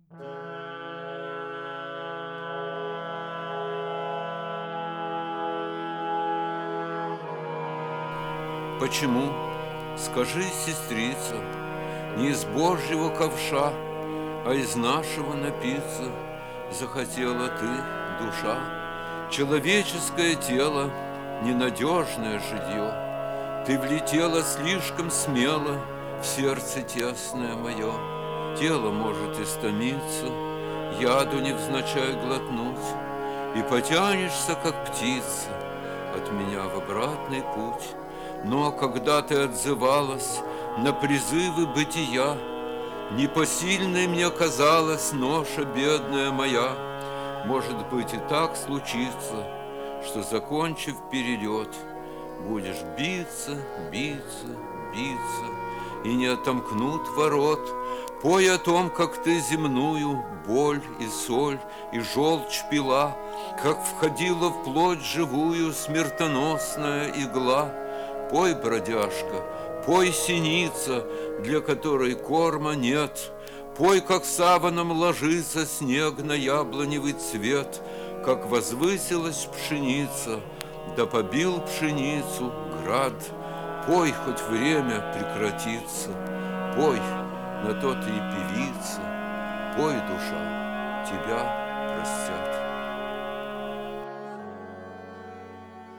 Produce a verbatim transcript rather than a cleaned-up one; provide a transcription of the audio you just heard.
Почему, скажи, сестрица, не из Божьего ковша, а из нашего напиться захотела ты, душа? Человеческое тело — ненадежное житье. Ты влетела слишком смело в сердце тесное мое. Тело может истомиться, яду невзначай глотнуть, и потянешься, как птица, от меня в обратный путь. Но когда ты отзывалась на призывы бытия, непосильной мне казалась ноша бедная моя. Может быть, и так случится, что, закончив перелет, будешь биться, биться, биться, и не отомкнут ворот. Пой о том, как ты земную боль и соль и желчь пила, как входила в плоть живую смертоносная игла. Пой, бродяжка, пой, синица, для которой корма нет. Пой, как саваном ложится снег на яблоневый цвет, как возвысилась пшеница, да побил пшеницу град. Пой, хоть время прекратится, пой, на то ты и певица. Пой, душа, тебя простят.